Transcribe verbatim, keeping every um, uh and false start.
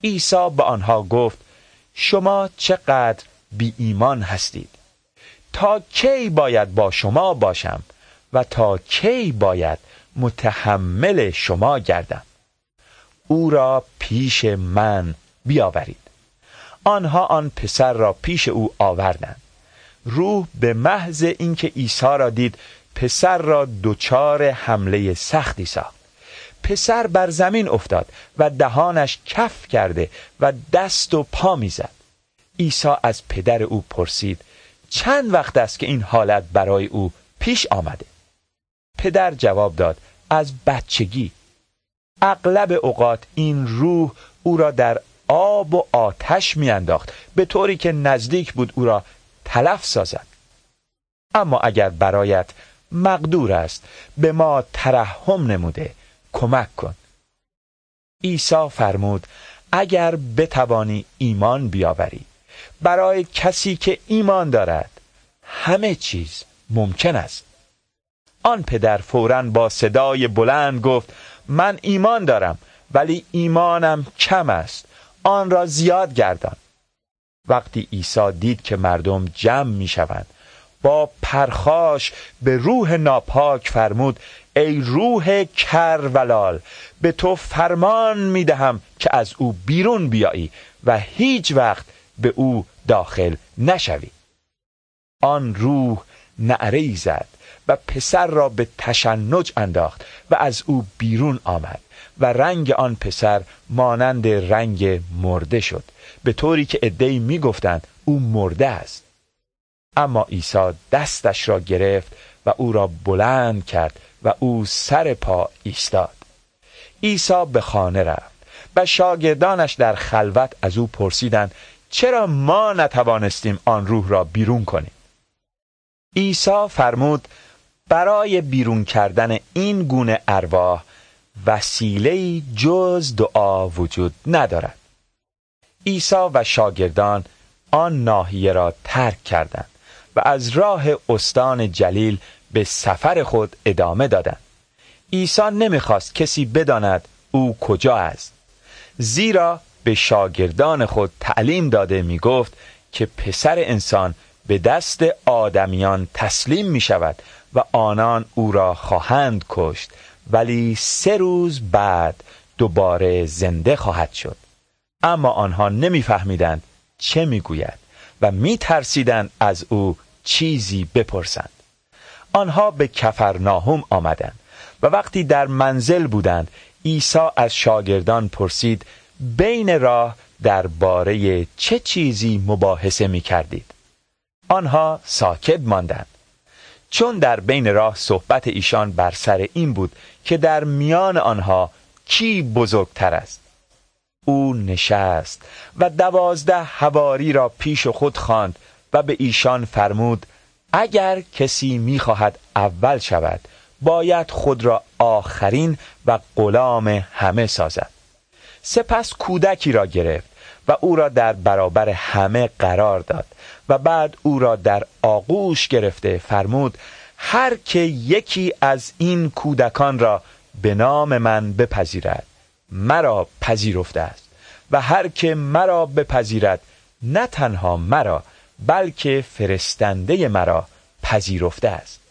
عیسی به آنها گفت شما چقدر بی ایمان هستید. تا کی باید با شما باشم و تا کی باید متحمل شما گردم؟ او را پیش من بیاورید. آنها آن پسر را پیش او آوردند. روح به محض اینکه عیسی را دید پسر را دچار حمله سختی ساخت. پسر بر زمین افتاد و دهانش کف کرده و دست و پا میزد. عیسی از پدر او پرسید چند وقت است که این حالت برای او پیش آمده؟ پدر جواب داد از بچگی. اغلب اوقات این روح او را در آب و آتش میانداخت به طوری که نزدیک بود او را تلف سازد. اما اگر برایت مقدور است به ما ترحم نموده کمک کن. عیسی فرمود اگر بتوانی ایمان بیاوری، برای کسی که ایمان دارد همه چیز ممکن است. آن پدر فوراً با صدای بلند گفت من ایمان دارم ولی ایمانم کم است، آن را زیاد گردان. وقتی عیسی دید که مردم جمع می شوند با پرخاش به روح ناپاک فرمود ای روح کرولال، به تو فرمان می دهم که از او بیرون بیایی و هیچ وقت به او داخل نشوی. آن روح نعره‌ای زد و پسر را به تشنج انداخت و از او بیرون آمد و رنگ آن پسر مانند رنگ مرده شد، به طوری که عده‌ای می گفتند او مرده است. اما عیسی دستش را گرفت و او را بلند کرد و او سر پا ایستاد. عیسی به خانه رفت و شاگردانش در خلوت از او پرسیدند چرا ما نتوانستیم آن روح را بیرون کنیم؟ عیسی فرمود برای بیرون کردن این گونه ارواح وسیله‌ای جز دعا وجود ندارد. عیسی و شاگردان آن ناحیه را ترک کردند و از راه استان جلیل به سفر خود ادامه دادند. عیسی نمیخواست کسی بداند او کجا است، زیرا به شاگردان خود تعلیم داده میگفت که پسر انسان به دست آدمیان تسلیم می شود و آنان او را خواهند کشت ولی سه روز بعد دوباره زنده خواهد شد. اما آنها نمی فهمیدند چه می گوید و می ترسیدند از او چیزی بپرسند. آنها به کفرناهم آمدند و وقتی در منزل بودند عیسی از شاگردان پرسید بین راه درباره چه چیزی مباحثه می کردید؟ آنها ساکت ماندند، چون در بین راه صحبت ایشان بر سر این بود که در میان آنها کی بزرگتر است. او نشست و دوازده حواری را پیش خود خواند و به ایشان فرمود اگر کسی می‌خواهد اول شود باید خود را آخرین و غلام همه سازد. سپس کودکی را گرفت و او را در برابر همه قرار داد و بعد او را در آغوش گرفته فرمود هر که یکی از این کودکان را به نام من بپذیرد مرا پذیرفته است و هر که مرا بپذیرد نه تنها مرا بلکه فرستنده مرا پذیرفته است.